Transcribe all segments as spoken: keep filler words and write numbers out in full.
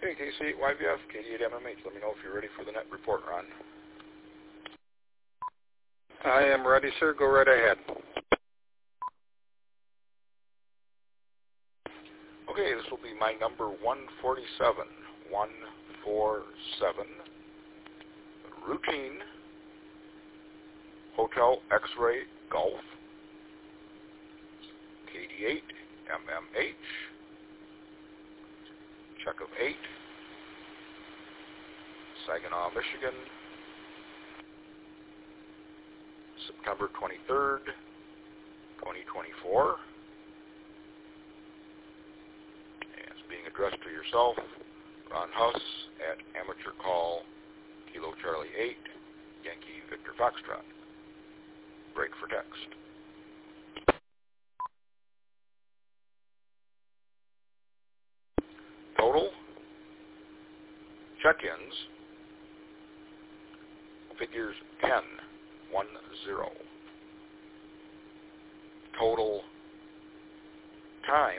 Okay, K C eight Y B F, K D eight M M H. Let me know if you're ready for the net report, Ron. I am ready, sir. Go right ahead. Okay, this will be my number one forty-seven. one forty-seven. Routine. Hotel X-Ray Golf. K D eight M M H. Check of eight. Saginaw, Michigan. September twenty-third, twenty twenty-four. And it's being addressed to yourself, Ron Huss, at Amateur Call, Kilo Charlie eight, Yankee Victor Foxtrot. Break for text. Total check-ins, figures ten, one zero. Total time,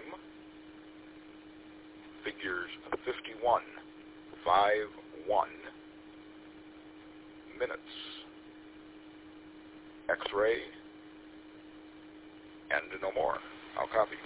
figures fifty-one, five one minutes. X-ray, and no more. I'll copy.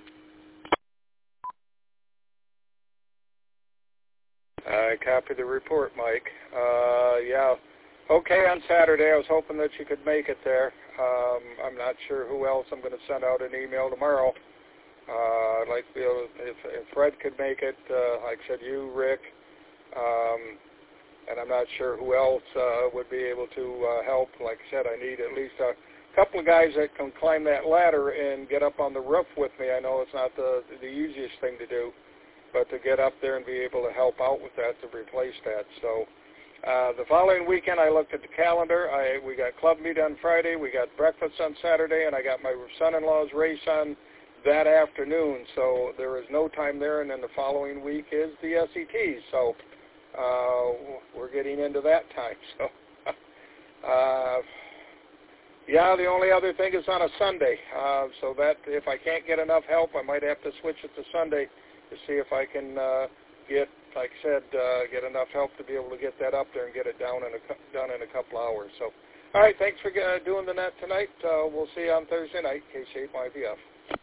I copy the report, Mike. Uh, yeah. Okay, on Saturday, I was hoping that you could make it there. Um, I'm not sure who else. I'm going to send out an email tomorrow. Uh, I'd like to be able to, if, if Fred could make it, uh, like I said, you, Rick, um, and I'm not sure who else uh, would be able to uh, help. Like I said, I need at least a couple of guys that can climb that ladder and get up on the roof with me. I know it's not the, the easiest thing to do, but to get up there and be able to help out with that, to replace that. So uh, the following weekend, I looked at the calendar. I, we got club meet on Friday. We got breakfast on Saturday, and I got my son-in-law's race on that afternoon. So there is no time there, and then the following week is the S E T. So uh, we're getting into that time. So, uh, yeah, the only other thing is on a Sunday. Uh, so that if I can't get enough help, I might have to switch it to Sunday to see if I can uh, get, like I said, uh, get enough help to be able to get that up there and get it down in a done in a couple hours. So, all right, thanks for uh, doing the net tonight. Uh, we'll see you on Thursday night, K C eight Y B F.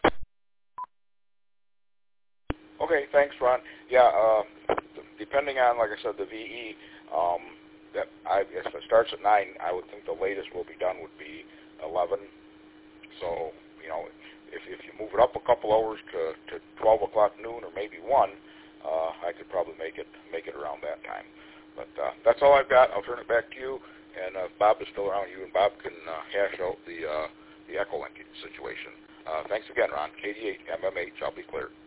Okay, thanks, Ron. Yeah, uh, depending on, like I said, the V E, um, that I, if it starts at nine, I would think the latest we'll be done would be eleven. So, you know, if if you move it up a couple hours to, to twelve o'clock noon or maybe one, uh, I could probably make it make it around that time. But uh, that's all I've got. I'll turn it back to you. And uh, if Bob is still around, you and Bob can uh, hash out the uh, the Echolink situation. Uh, thanks again, Ron. K D eight M M H. I'll be clear.